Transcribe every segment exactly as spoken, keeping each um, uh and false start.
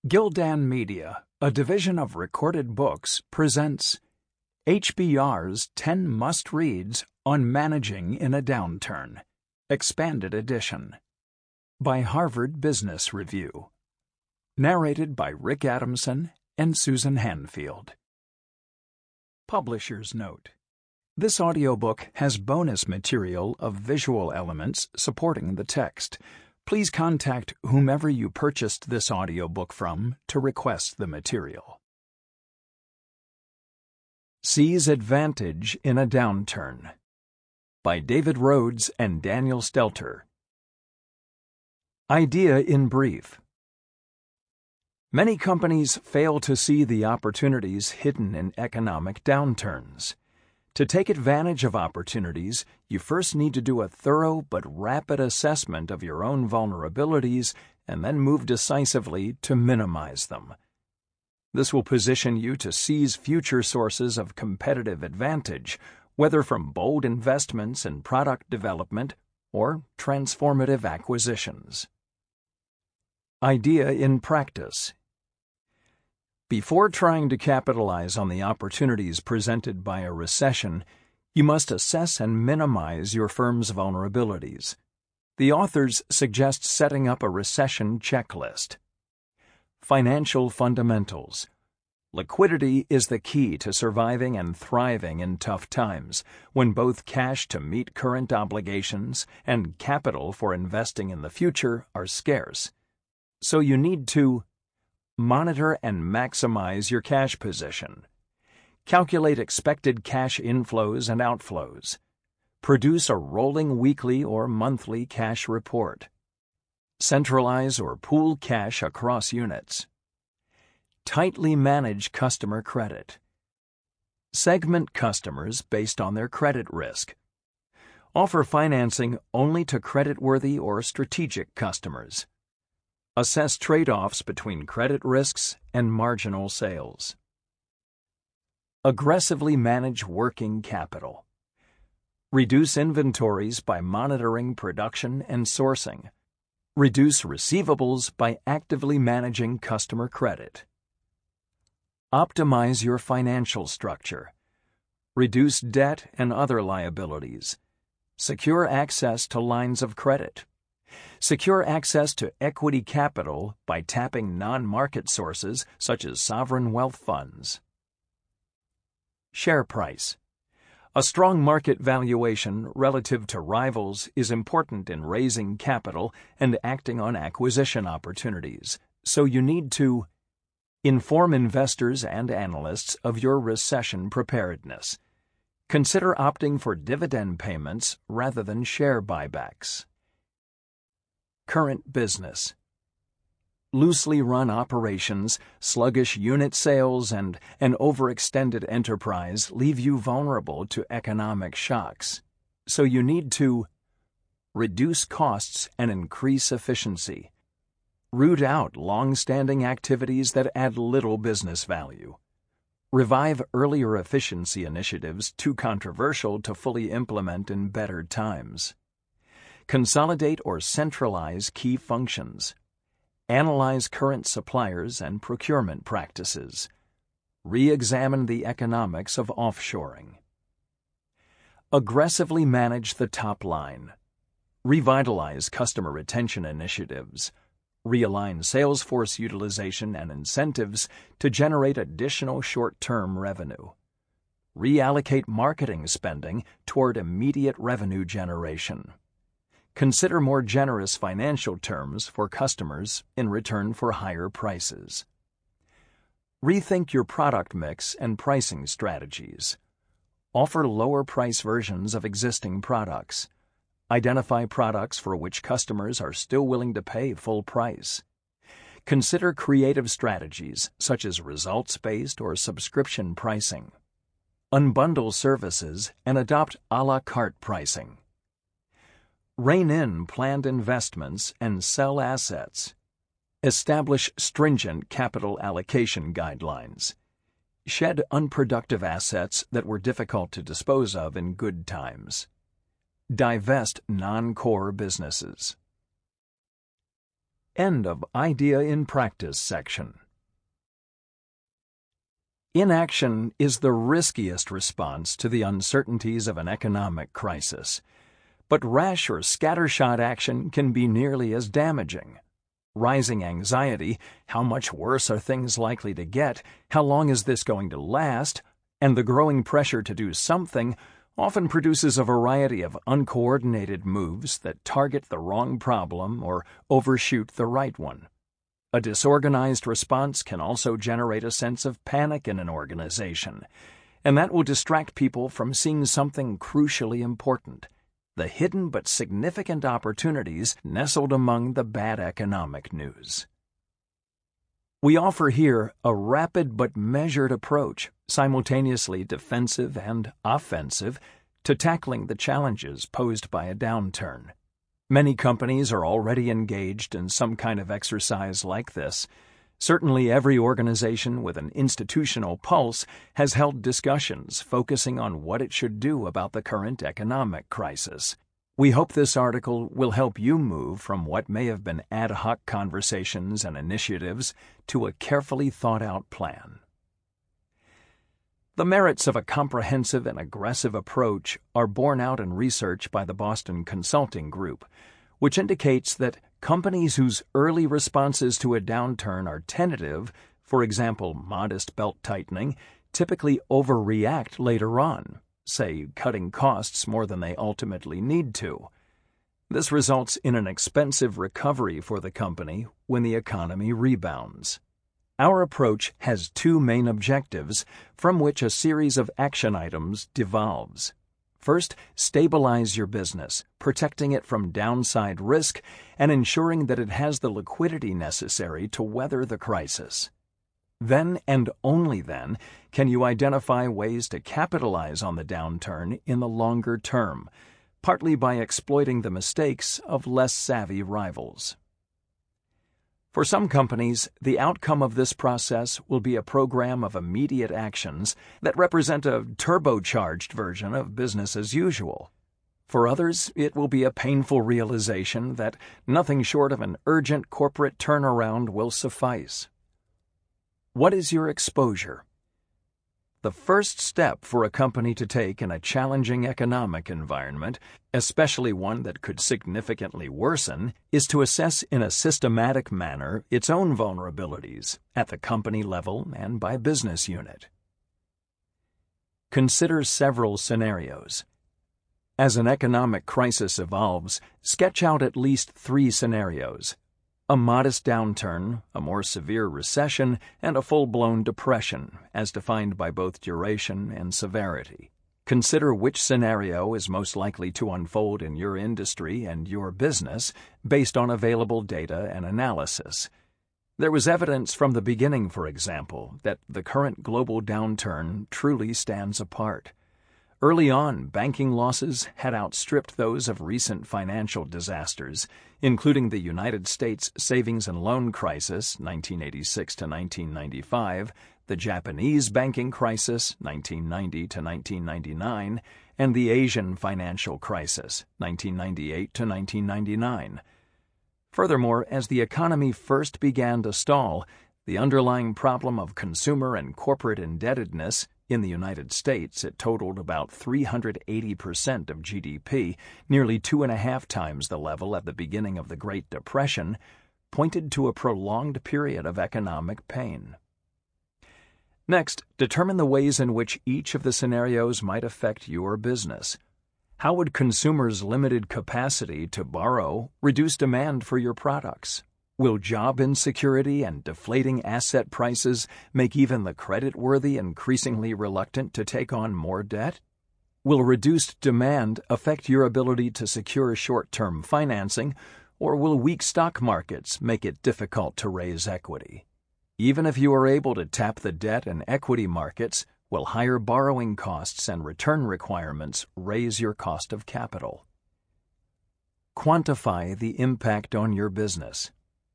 Gildan Media, a division of Recorded Books, presents H B R's ten Must-Reads on Managing in a Downturn, Expanded Edition, by Harvard Business Review. Narrated by Rick Adamson and Susan Hanfield. Publisher's Note: This audiobook has bonus material of visual elements supporting the text. Please contact whomever you purchased this audiobook from to request the material. Seize Advantage in a Downturn, by David Rhodes and Daniel Stelter. Idea in brief. Many companies fail to see the opportunities hidden in economic downturns. To take advantage of opportunities, you first need to do a thorough but rapid assessment of your own vulnerabilities and then move decisively to minimize them. This will position you to seize future sources of competitive advantage, whether from bold investments in product development or transformative acquisitions. Idea in practice. Before trying to capitalize on the opportunities presented by a recession, you must assess and minimize your firm's vulnerabilities. The authors suggest setting up a recession checklist. Financial fundamentals. Liquidity is the key to surviving and thriving in tough times, when both cash to meet current obligations and capital for investing in the future are scarce. So you need to monitor and maximize your cash position. Calculate expected cash inflows and outflows. Produce a rolling weekly or monthly cash report. Centralize or pool cash across units. Tightly manage customer credit. Segment customers based on their credit risk. Offer financing only to creditworthy or strategic customers. Assess trade-offs between credit risks and marginal sales. Aggressively manage working capital. Reduce inventories by monitoring production and sourcing. Reduce receivables by actively managing customer credit. Optimize your financial structure. Reduce debt and other liabilities. Secure access to lines of credit. Secure access to equity capital by tapping non-market sources such as sovereign wealth funds. Share price. A strong market valuation relative to rivals is important in raising capital and acting on acquisition opportunities, so you need to inform investors and analysts of your recession preparedness. Consider opting for dividend payments rather than share buybacks. Current business. Loosely run operations, sluggish unit sales, and an overextended enterprise leave you vulnerable to economic shocks. So you need to reduce costs and increase efficiency. Root out long-standing activities that add little business value. Revive earlier efficiency initiatives too controversial to fully implement in better times. Consolidate or centralize key functions. Analyze current suppliers and procurement practices. Re-examine the economics of offshoring. Aggressively manage the top line. Revitalize customer retention initiatives. Realign sales force utilization and incentives to generate additional short-term revenue. Reallocate marketing spending toward immediate revenue generation. Consider more generous financial terms for customers in return for higher prices. Rethink your product mix and pricing strategies. Offer lower price versions of existing products. Identify products for which customers are still willing to pay full price. Consider creative strategies such as results-based or subscription pricing. Unbundle services and adopt a la carte pricing. Rein in planned investments and sell assets. Establish stringent capital allocation guidelines. Shed unproductive assets that were difficult to dispose of in good times. Divest non-core businesses. End of Idea in Practice section. Inaction is the riskiest response to the uncertainties of an economic crisis. But rash or scattershot action can be nearly as damaging. Rising anxiety, how much worse are things likely to get, how long is this going to last, and the growing pressure to do something often produces a variety of uncoordinated moves that target the wrong problem or overshoot the right one. A disorganized response can also generate a sense of panic in an organization, and that will distract people from seeing something crucially important: the hidden but significant opportunities nestled among the bad economic news. We offer here a rapid but measured approach, simultaneously defensive and offensive, to tackling the challenges posed by a downturn. Many companies are already engaged in some kind of exercise like this. Certainly every organization with an institutional pulse has held discussions focusing on what it should do about the current economic crisis. We hope this article will help you move from what may have been ad hoc conversations and initiatives to a carefully thought-out plan. The merits of a comprehensive and aggressive approach are borne out in research by the Boston Consulting Group, which indicates that companies whose early responses to a downturn are tentative, for example, modest belt-tightening, typically overreact later on, say cutting costs more than they ultimately need to. This results in an expensive recovery for the company when the economy rebounds. Our approach has two main objectives from which a series of action items devolves. First, stabilize your business, protecting it from downside risk and ensuring that it has the liquidity necessary to weather the crisis. Then, and only then, can you identify ways to capitalize on the downturn in the longer term, partly by exploiting the mistakes of less savvy rivals. For some companies, the outcome of this process will be a program of immediate actions that represent a turbocharged version of business as usual. For others, it will be a painful realization that nothing short of an urgent corporate turnaround will suffice. What is your exposure? The first step for a company to take in a challenging economic environment, especially one that could significantly worsen, is to assess in a systematic manner its own vulnerabilities at the company level and by business unit. Consider several scenarios. As an economic crisis evolves, sketch out at least three scenarios: a modest downturn, a more severe recession, and a full-blown depression, as defined by both duration and severity. Consider which scenario is most likely to unfold in your industry and your business based on available data and analysis. There was evidence from the beginning, for example, that the current global downturn truly stands apart. Early on, banking losses had outstripped those of recent financial disasters, including the United States savings and loan crisis, nineteen eighty-six to nineteen ninety-five, the Japanese banking crisis, nineteen ninety to nineteen ninety-nine, and the Asian financial crisis, nineteen ninety-eight to nineteen ninety-nine. Furthermore, as the economy first began to stall, the underlying problem of consumer and corporate indebtedness, in the United States, it totaled about three hundred eighty percent of G D P, nearly two and a half times the level at the beginning of the Great Depression, pointed to a prolonged period of economic pain. Next, determine the ways in which each of the scenarios might affect your business. How would consumers' limited capacity to borrow reduce demand for your products? Will job insecurity and deflating asset prices make even the credit-worthy increasingly reluctant to take on more debt? Will reduced demand affect your ability to secure short-term financing, or will weak stock markets make it difficult to raise equity? Even if you are able to tap the debt and equity markets, will higher borrowing costs and return requirements raise your cost of capital? Quantify the impact on your business.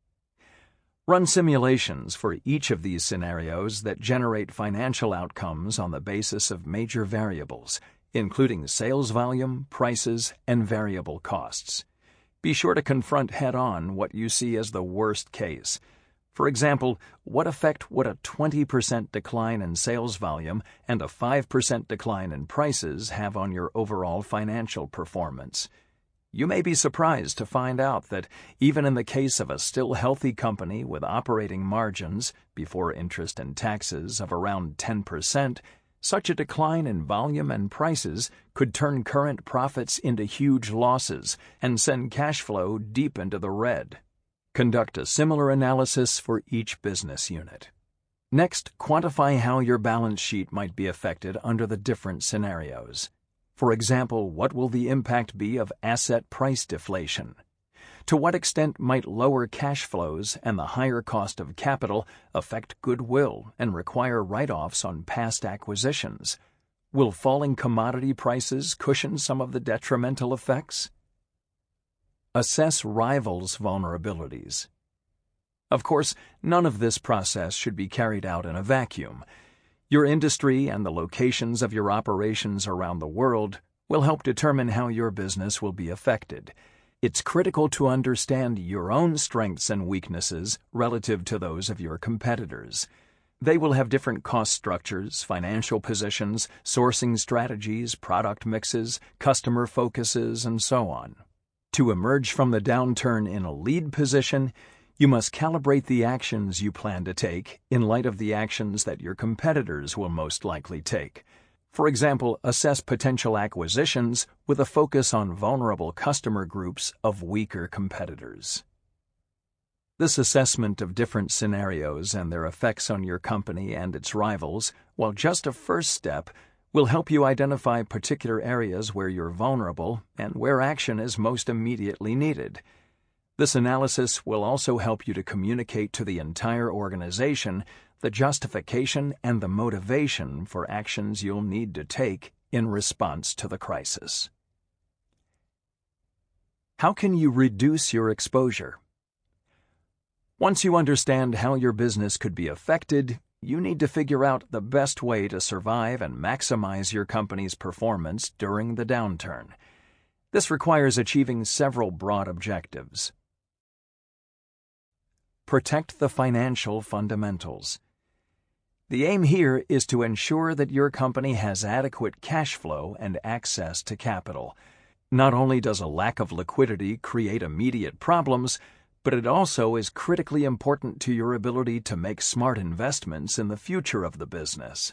Run simulations for each of these scenarios that generate financial outcomes on the basis of major variables, including sales volume, prices, and variable costs. Be sure to confront head-on what you see as the worst case. For example, what effect would a twenty percent decline in sales volume and a five percent decline in prices have on your overall financial performance? You may be surprised to find out that even in the case of a still healthy company with operating margins, before interest and taxes, of around ten percent, such a decline in volume and prices could turn current profits into huge losses and send cash flow deep into the red. Conduct a similar analysis for each business unit. Next, quantify how your balance sheet might be affected under the different scenarios. For example, what will the impact be of asset price deflation? To what extent might lower cash flows and the higher cost of capital affect goodwill and require write-offs on past acquisitions? Will falling commodity prices cushion some of the detrimental effects? Assess rivals' vulnerabilities. Of course, none of this process should be carried out in a vacuum. Your industry and the locations of your operations around the world will help determine how your business will be affected. It's critical to understand your own strengths and weaknesses relative to those of your competitors. They will have different cost structures, financial positions, sourcing strategies, product mixes, customer focuses, and so on. To emerge from the downturn in a lead position, you must calibrate the actions you plan to take in light of the actions that your competitors will most likely take. For example, assess potential acquisitions with a focus on vulnerable customer groups of weaker competitors. This assessment of different scenarios and their effects on your company and its rivals, while just a first step, will help you identify particular areas where you're vulnerable and where action is most immediately needed. This analysis will also help you to communicate to the entire organization the justification and the motivation for actions you'll need to take in response to the crisis. How can you reduce your exposure? Once you understand how your business could be affected, you need to figure out the best way to survive and maximize your company's performance during the downturn. This requires achieving several broad objectives. Protect the financial fundamentals. The aim here is to ensure that your company has adequate cash flow and access to capital. Not only does a lack of liquidity create immediate problems, but it also is critically important to your ability to make smart investments in the future of the business.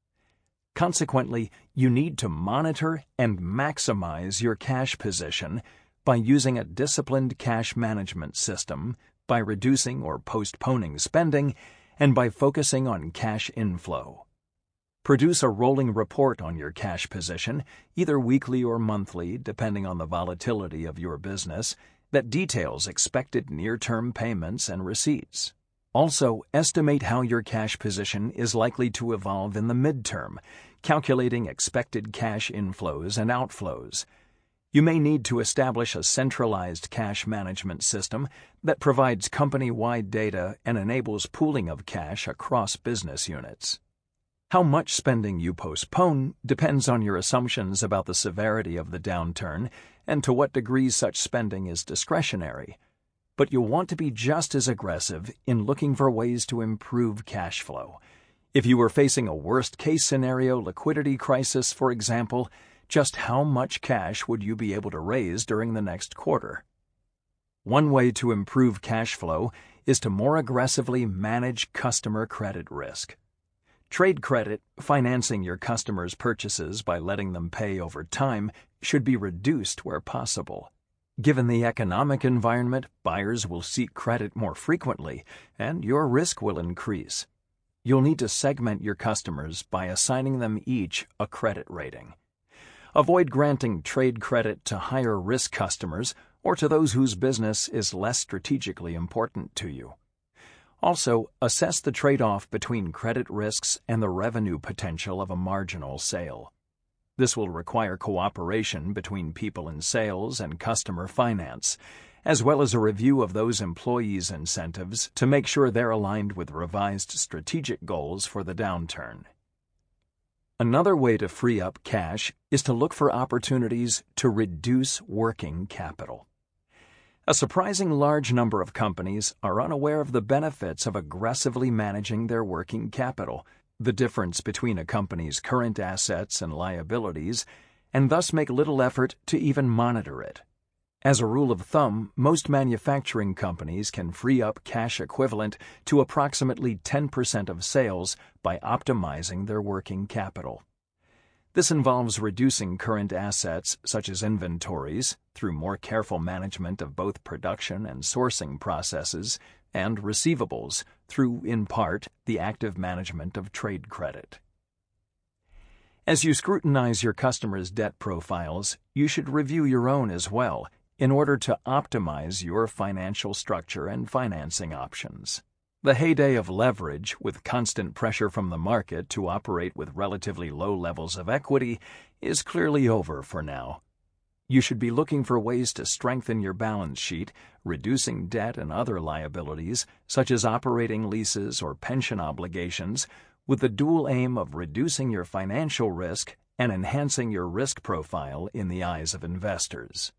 Consequently, you need to monitor and maximize your cash position by using a disciplined cash management system, by reducing or postponing spending, and by focusing on cash inflow. Produce a rolling report on your cash position, either weekly or monthly, depending on the volatility of your business, that details expected near-term payments and receipts. Also, estimate how your cash position is likely to evolve in the midterm, calculating expected cash inflows and outflows. You may need to establish a centralized cash management system that provides company-wide data and enables pooling of cash across business units. How much spending you postpone depends on your assumptions about the severity of the downturn and to what degree such spending is discretionary. But you'll want to be just as aggressive in looking for ways to improve cash flow. If you were facing a worst-case scenario liquidity crisis, for example, just how much cash would you be able to raise during the next quarter? One way to improve cash flow is to more aggressively manage customer credit risk. Trade credit, financing your customers' purchases by letting them pay over time, should be reduced where possible. Given the economic environment, buyers will seek credit more frequently, and your risk will increase. You'll need to segment your customers by assigning them each a credit rating. Avoid granting trade credit to higher-risk customers or to those whose business is less strategically important to you. Also, assess the trade-off between credit risks and the revenue potential of a marginal sale. This will require cooperation between people in sales and customer finance, as well as a review of those employees' incentives to make sure they're aligned with revised strategic goals for the downturn. Another way to free up cash is to look for opportunities to reduce working capital. A surprising large number of companies are unaware of the benefits of aggressively managing their working capital, the difference between a company's current assets and liabilities, and thus make little effort to even monitor it. As a rule of thumb, most manufacturing companies can free up cash equivalent to approximately ten percent of sales by optimizing their working capital. This involves reducing current assets, such as inventories, through more careful management of both production and sourcing processes, and receivables, through, in part, the active management of trade credit. As you scrutinize your customers' debt profiles, you should review your own as well, in order to optimize your financial structure and financing options. The heyday of leverage, with constant pressure from the market to operate with relatively low levels of equity, is clearly over for now. You should be looking for ways to strengthen your balance sheet, reducing debt and other liabilities, such as operating leases or pension obligations, with the dual aim of reducing your financial risk and enhancing your risk profile in the eyes of investors.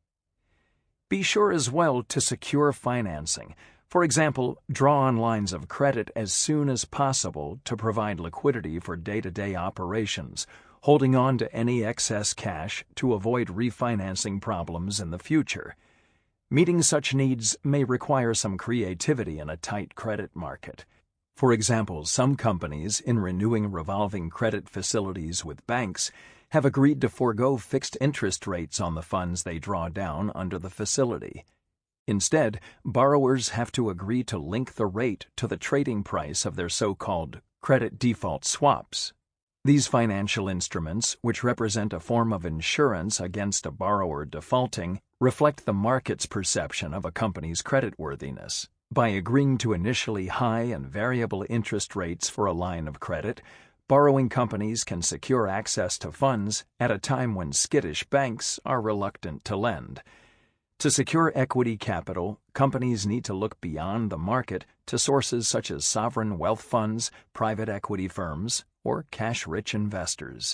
Be sure as well to secure financing. For example, draw on lines of credit as soon as possible to provide liquidity for day-to-day operations, holding on to any excess cash to avoid refinancing problems in the future. Meeting such needs may require some creativity in a tight credit market. For example, some companies, in renewing revolving credit facilities with banks, have agreed to forego fixed interest rates on the funds they draw down under the facility. Instead, borrowers have to agree to link the rate to the trading price of their so-called credit default swaps. These financial instruments, which represent a form of insurance against a borrower defaulting, reflect the market's perception of a company's creditworthiness. By agreeing to initially high and variable interest rates for a line of credit, borrowing companies can secure access to funds at a time when skittish banks are reluctant to lend. To secure equity capital, companies need to look beyond the market to sources such as sovereign wealth funds, private equity firms, or cash-rich investors.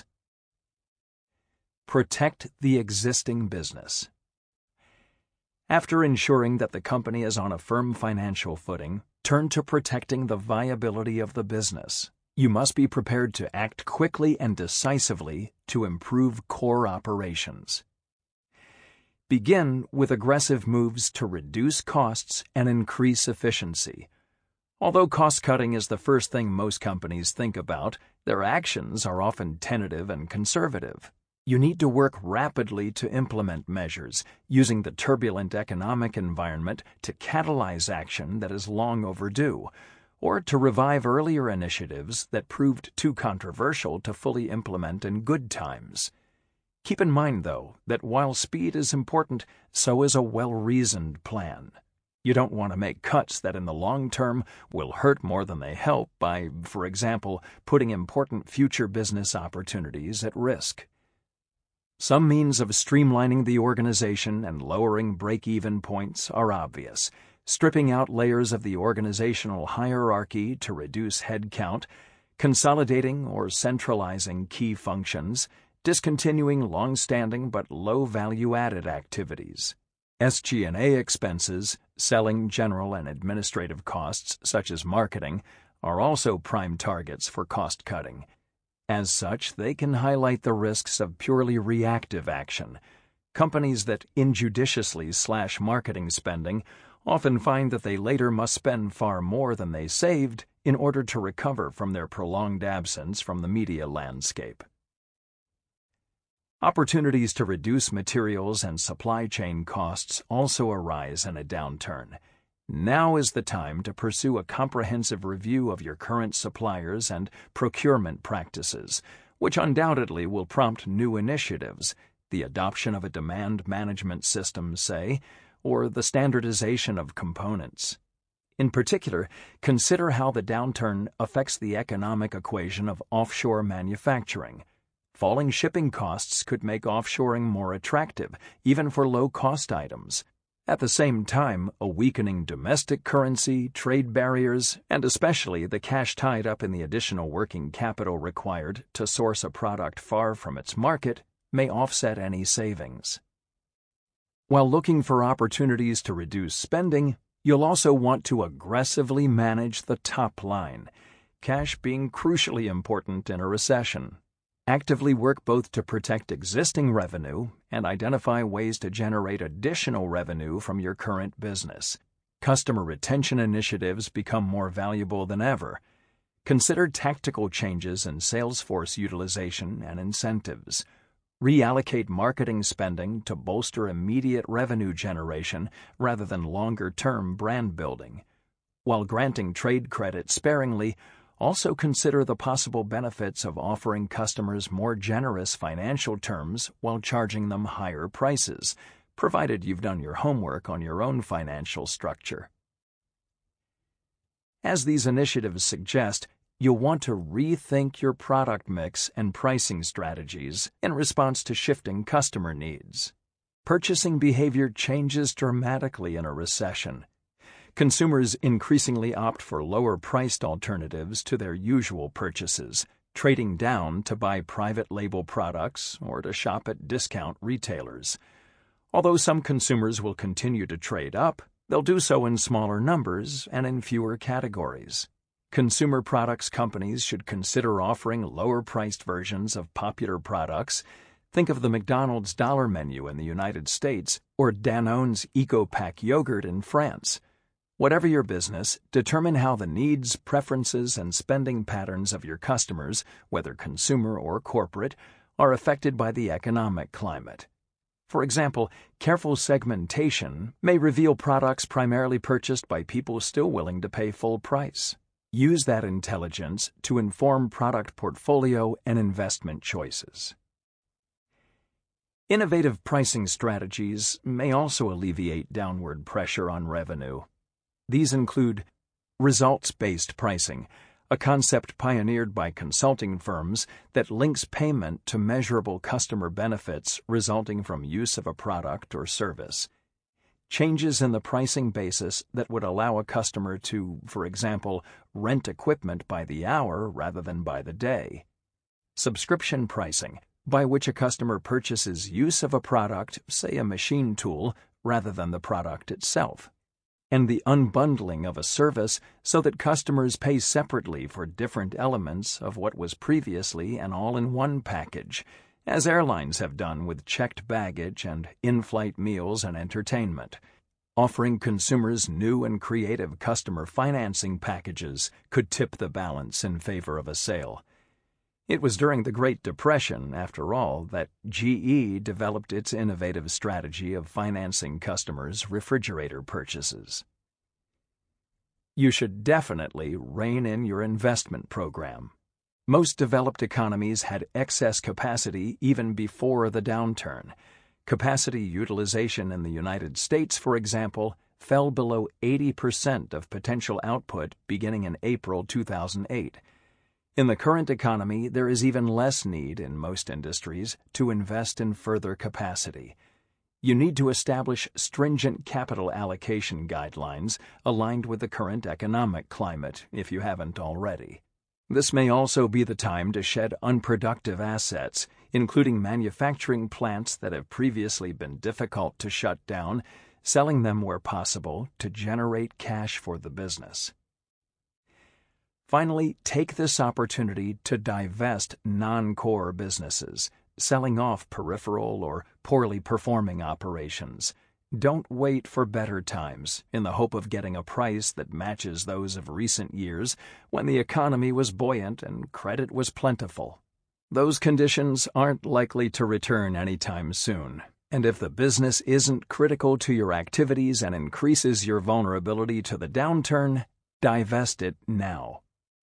Protect the existing business. After ensuring that the company is on a firm financial footing, turn to protecting the viability of the business. You must be prepared to act quickly and decisively to improve core operations. Begin with aggressive moves to reduce costs and increase efficiency. Although cost-cutting is the first thing most companies think about, their actions are often tentative and conservative. You need to work rapidly to implement measures, using the turbulent economic environment to catalyze action that is long overdue, or to revive earlier initiatives that proved too controversial to fully implement in good times. Keep in mind, though, that while speed is important, so is a well-reasoned plan. You don't want to make cuts that in the long term will hurt more than they help by, for example, putting important future business opportunities at risk. Some means of streamlining the organization and lowering break-even points are obvious. Stripping out layers of the organizational hierarchy to reduce headcount, consolidating or centralizing key functions, discontinuing long-standing but low value-added activities. S G and A expenses, selling, general, and administrative costs such as marketing, are also prime targets for cost-cutting. As such, they can highlight the risks of purely reactive action. Companies that injudiciously slash marketing spending often find that they later must spend far more than they saved in order to recover from their prolonged absence from the media landscape. Opportunities to reduce materials and supply chain costs also arise in a downturn. Now is the time to pursue a comprehensive review of your current suppliers and procurement practices, which undoubtedly will prompt new initiatives, the adoption of a demand management system, say, or the standardization of components. In particular, consider how the downturn affects the economic equation of offshore manufacturing. Falling shipping costs could make offshoring more attractive, even for low-cost items. At the same time, a weakening domestic currency, trade barriers, and especially the cash tied up in the additional working capital required to source a product far from its market may offset any savings. While looking for opportunities to reduce spending, you'll also want to aggressively manage the top line, cash being crucially important in a recession. Actively work both to protect existing revenue and identify ways to generate additional revenue from your current business. Customer retention initiatives become more valuable than ever. Consider tactical changes in sales force utilization and incentives. Reallocate marketing spending to bolster immediate revenue generation rather than longer-term brand building. While granting trade credit sparingly, also consider the possible benefits of offering customers more generous financial terms while charging them higher prices, provided you've done your homework on your own financial structure. As these initiatives suggest, you'll want to rethink your product mix and pricing strategies in response to shifting customer needs. Purchasing behavior changes dramatically in a recession. Consumers increasingly opt for lower-priced alternatives to their usual purchases, trading down to buy private label products or to shop at discount retailers. Although some consumers will continue to trade up, they'll do so in smaller numbers and in fewer categories. Consumer products companies should consider offering lower-priced versions of popular products. Think of the McDonald's Dollar Menu in the United States or Danone's EcoPack yogurt in France. Whatever your business, determine how the needs, preferences, and spending patterns of your customers, whether consumer or corporate, are affected by the economic climate. For example, careful segmentation may reveal products primarily purchased by people still willing to pay full price. Use that intelligence to inform product portfolio and investment choices. Innovative pricing strategies may also alleviate downward pressure on revenue. These include results-based pricing, a concept pioneered by consulting firms that links payment to measurable customer benefits resulting from use of a product or service. Changes in the pricing basis that would allow a customer to, for example, rent equipment by the hour rather than by the day. Subscription pricing, by which a customer purchases use of a product, say a machine tool, rather than the product itself. And the unbundling of a service so that customers pay separately for different elements of what was previously an all-in-one package, as airlines have done with checked baggage and in-flight meals and entertainment. Offering consumers new and creative customer financing packages could tip the balance in favor of a sale. It was during the Great Depression, after all, that G E developed its innovative strategy of financing customers' refrigerator purchases. You should definitely rein in your investment program. Most developed economies had excess capacity even before the downturn. Capacity utilization in the United States, for example, fell below eighty percent of potential output beginning in April two thousand eight. In the current economy, there is even less need in most industries to invest in further capacity. You need to establish stringent capital allocation guidelines aligned with the current economic climate, if you haven't already. This may also be the time to shed unproductive assets, including manufacturing plants that have previously been difficult to shut down, selling them where possible to generate cash for the business. Finally, take this opportunity to divest non-core businesses, selling off peripheral or poorly performing operations. Don't wait for better times in the hope of getting a price that matches those of recent years when the economy was buoyant and credit was plentiful. Those conditions aren't likely to return anytime soon, and if the business isn't critical to your activities and increases your vulnerability to the downturn, divest it now.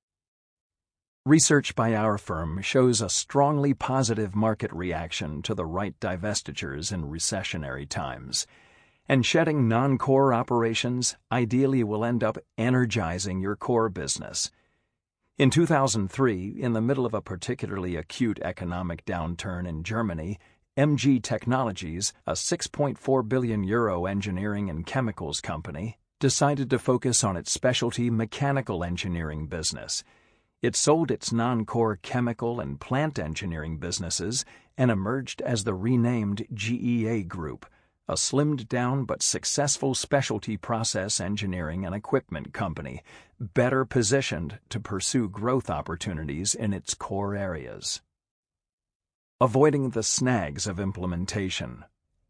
Research by our firm shows a strongly positive market reaction to the right divestitures in recessionary times, and shedding non-core operations ideally will end up energizing your core business. In two thousand three, in the middle of a particularly acute economic downturn in Germany, M G Technologies, a six point four billion euro engineering and chemicals company, decided to focus on its specialty mechanical engineering business. It sold its non-core chemical and plant engineering businesses and emerged as the renamed G E A Group, a slimmed-down but successful specialty process engineering and equipment company, better positioned to pursue growth opportunities in its core areas. Avoiding the snags of implementation.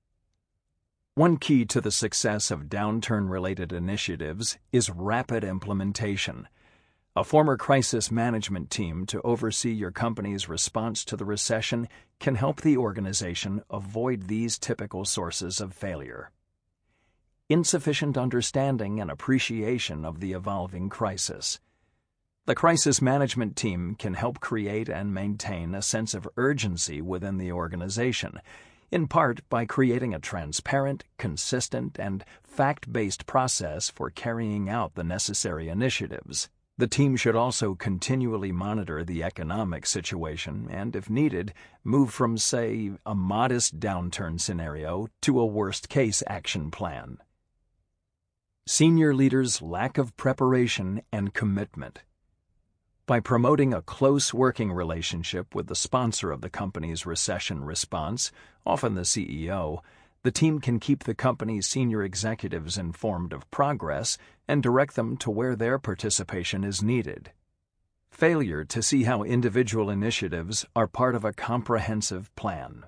One key to the success of downturn-related initiatives is rapid implementation. A former crisis management team to oversee your company's response to the recession can help the organization avoid these typical sources of failure. Insufficient understanding and appreciation of the evolving crisis. The crisis management team can help create and maintain a sense of urgency within the organization, in part by creating a transparent, consistent, and fact-based process for carrying out the necessary initiatives. The team should also continually monitor the economic situation and, if needed, move from, say, a modest downturn scenario to a worst-case action plan. Senior leaders' lack of preparation and commitment. By promoting a close working relationship with the sponsor of the company's recession response, often the C E O, the team can keep the company's senior executives informed of progress and direct them to where their participation is needed. Failure to see how individual initiatives are part of a comprehensive plan.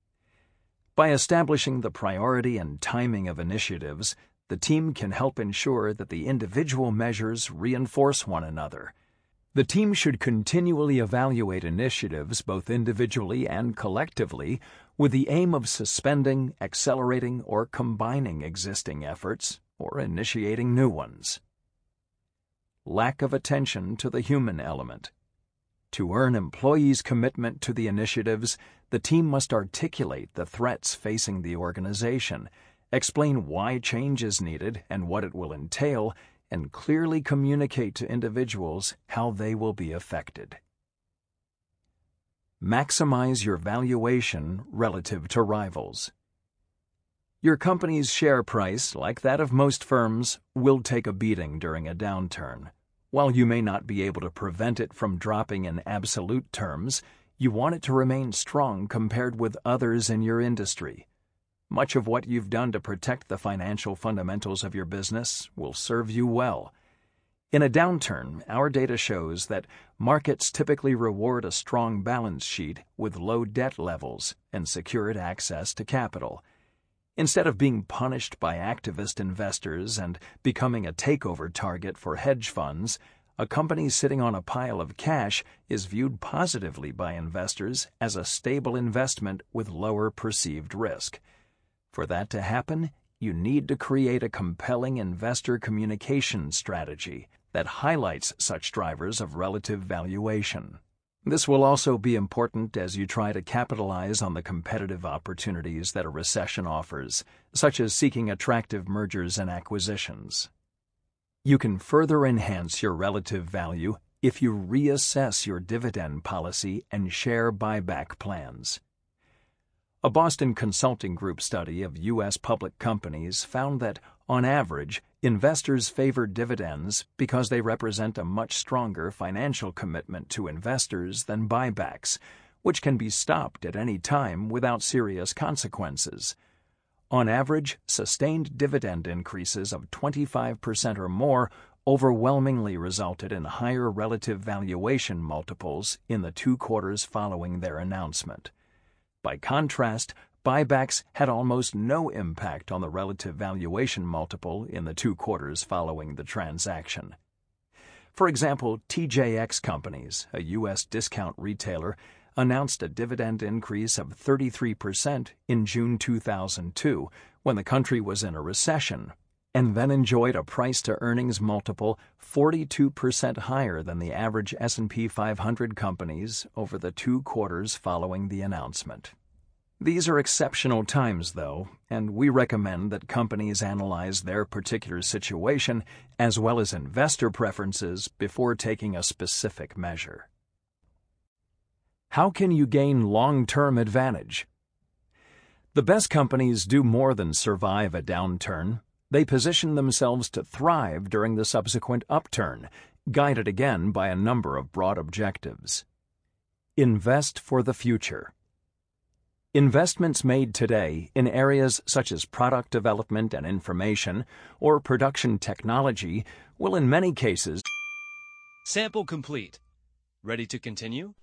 By establishing the priority and timing of initiatives, the team can help ensure that the individual measures reinforce one another. The team should continually evaluate initiatives both individually and collectively with the aim of suspending, accelerating, or combining existing efforts or initiating new ones. Lack of attention to the human element. To earn employees' commitment to the initiatives, the team must articulate the threats facing the organization, explain why change is needed and what it will entail, and clearly communicate to individuals how they will be affected. Maximize your valuation relative to rivals. Your company's share price, like that of most firms, will take a beating during a downturn. While you may not be able to prevent it from dropping in absolute terms, you want it to remain strong compared with others in your industry. Much of what you've done to protect the financial fundamentals of your business will serve you well. In a downturn, our data shows that markets typically reward a strong balance sheet with low debt levels and secured access to capital. Instead of being punished by activist investors and becoming a takeover target for hedge funds, a company sitting on a pile of cash is viewed positively by investors as a stable investment with lower perceived risk. For that to happen, you need to create a compelling investor communication strategy that highlights such drivers of relative valuation. This will also be important as you try to capitalize on the competitive opportunities that a recession offers, such as seeking attractive mergers and acquisitions. You can further enhance your relative value if you reassess your dividend policy and share buyback plans. A Boston Consulting Group study of U S public companies found that, on average, investors favor dividends because they represent a much stronger financial commitment to investors than buybacks, which can be stopped at any time without serious consequences. On average, sustained dividend increases of twenty-five percent or more overwhelmingly resulted in higher relative valuation multiples in the two quarters following their announcement. By contrast, buybacks had almost no impact on the relative valuation multiple in the two quarters following the transaction. For example, T J X Companies, a U S discount retailer, announced a dividend increase of thirty-three percent in June two thousand two, when the country was in a recession, and then enjoyed a price-to-earnings multiple forty-two percent higher than the average S and P five hundred companies over the two quarters following the announcement. These are exceptional times, though, and we recommend that companies analyze their particular situation as well as investor preferences before taking a specific measure. How can you gain long-term advantage? The best companies do more than survive a downturn. They position themselves to thrive during the subsequent upturn, guided again by a number of broad objectives. Invest for the future. Investments made today in areas such as product development and information or production technology will in many cases. Sample complete. Ready to continue?